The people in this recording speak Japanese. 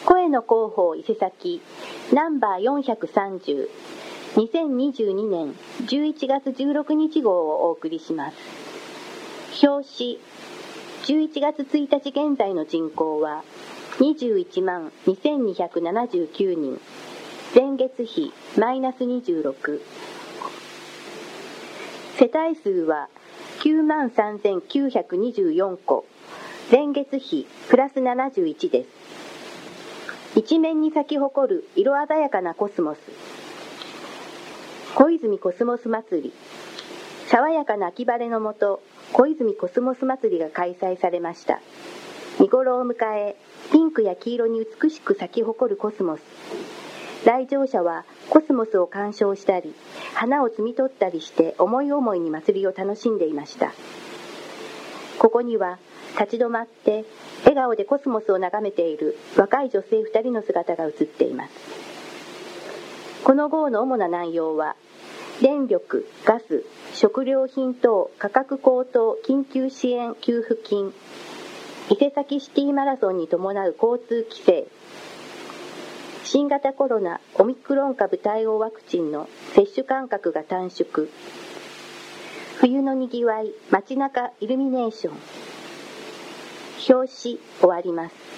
声の広報伊勢崎ナンバー430 2022年11月16日号をお送りします。表紙11月1日現在の人口は21万2279人、前月比マイナス26。世帯数は9万3924戸、前月比プラス71です。一面に咲き誇る色鮮やかなコスモス。小泉コスモス祭り。爽やかな秋晴れのもと、小泉コスモス祭りが開催されました。見頃を迎え、ピンクや黄色に美しく咲き誇るコスモス。来場者はコスモスを鑑賞したり、花を摘み取ったりして思い思いに祭りを楽しんでいました。ここには立ち止まって笑顔でコスモスを眺めている若い女性2人の姿が映っています。この号の主な内容は、電力、ガス、食料品等価格高騰緊急支援給付金、伊勢崎シティマラソンに伴う交通規制、新型コロナオミクロン株対応ワクチンの接種間隔が短縮、冬のにぎわい街中イルミネーション。表紙終わります。